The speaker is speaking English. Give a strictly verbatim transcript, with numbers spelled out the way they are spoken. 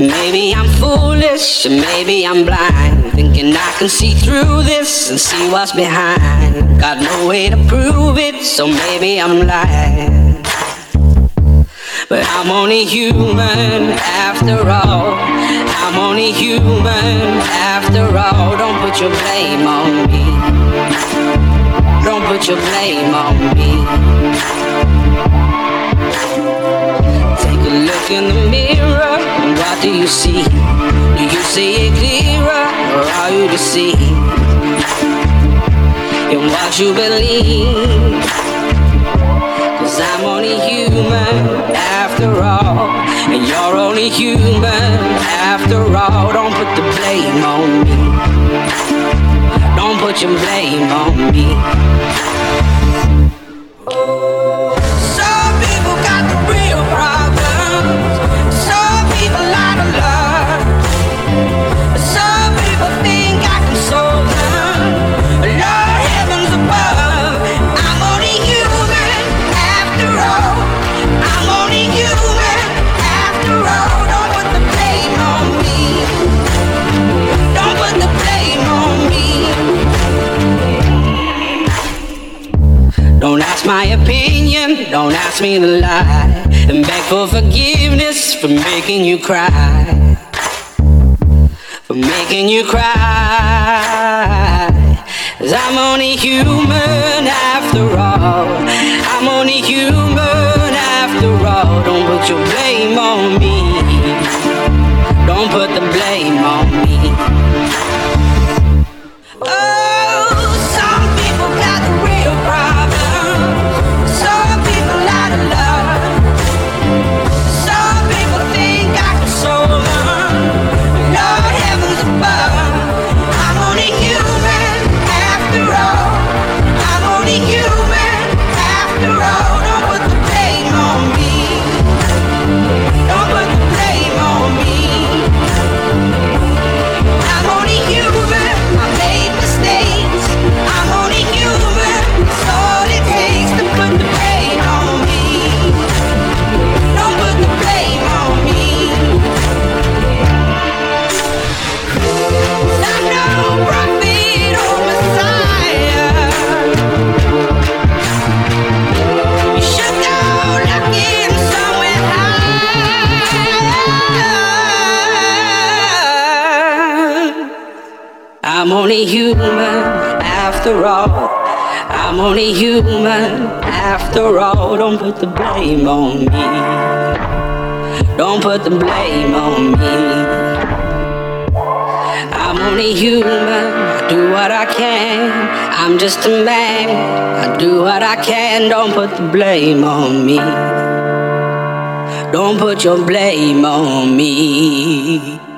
Maybe I'm foolish, or maybe I'm blind, thinking I can see through this and see what's behind. Got no way to prove it, so maybe I'm lying. But I'm only human after all. I'm only human after all. Don't put your blame on me. Don't put your blame on me. Take a look in the mirror, and what do you see? Do you see it clearer, or are you deceived in what you believe? 'Cause I'm only human after all, and you're only human after all. Don't put the blame on me. Don't put your blame on me. Some people got the real problems. Some people out of love. Some people think I can solve them. Lord, heavens above, I'm only human after all. I'm only human after all. Don't put the blame on me. Don't put the blame on me. Don't ask my opinion, don't ask me to lie, and beg for forgiveness for making you cry, for making you cry. 'Cause I'm only human after all. I'm only human after all. Don't put your blame on me. Don't put the blame on me. Oh, some people got the real problems. Some people out of love. Some people think I can solve them. Lord, heavens above, I'm only human after all. I'm only human after all. Don't put the blame on me. Don't put the blame on me. I'm only human, I made mistakes. I'm only human, it's all it takes to put the blame on me. Don't put the blame on me. 'Cause I'm no prophet or Messiah. You should go looking somewhere high. I'm only human after all. I'm only human after all. Don't put the blame on me. Don't put the blame on me. I'm only human, I do what I can. I'm just a man, I do what I can. Don't put the blame on me. Don't put your blame on me.